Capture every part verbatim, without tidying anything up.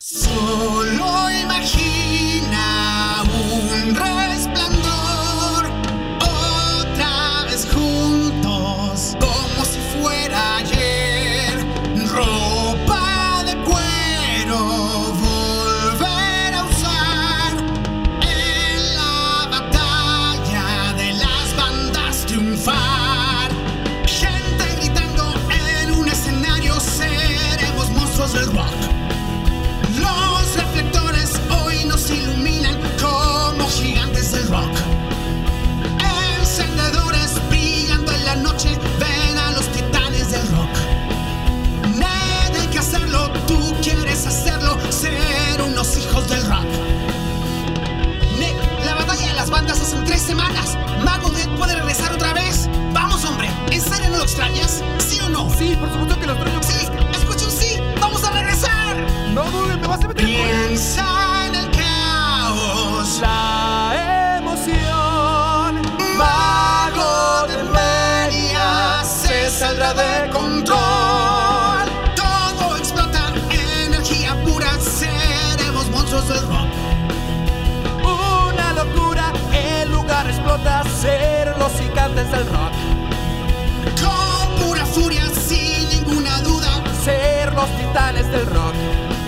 Solo imagina un resplandor, otra vez juntos, como si fuera ayer. Ropa de cuero volver a usar, en la batalla de las bandas triunfar. Gente gritando en un escenario, seremos monstruos del rock. Los reflectores hoy nos iluminan como gigantes del rock. Encendedores brillando en la noche, ven a los titanes del rock. Nada hay que hacerlo, tú quieres hacerlo, ser unos hijos del rock. Nick, la batalla de las bandas hace tres semanas. Magodet puede regresar otra vez. Vamos, hombre, ¿en serio no lo extrañas? ¿Sí o no? Sí, por supuesto que lo extraño. Sí, escucha un sí, vamos a regresar. No dudes, me vas a meter. Piensa en el caos, La emoción, mago de media se saldrá de control. Todo explota, energía pura, seremos monstruos del rock. una locura, el lugar explota, ser los gigantes del rock. Con pura furia, sin ninguna duda, Ser los titanes del rock.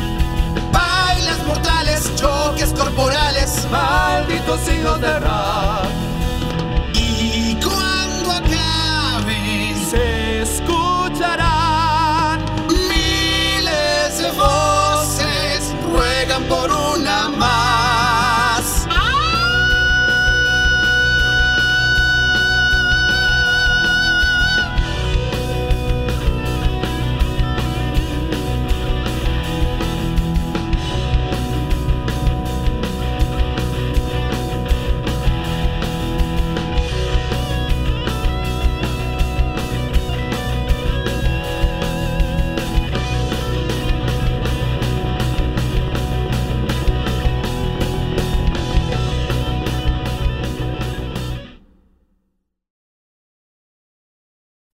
bailes mortales, choques corporales, Malditos hijos del rock.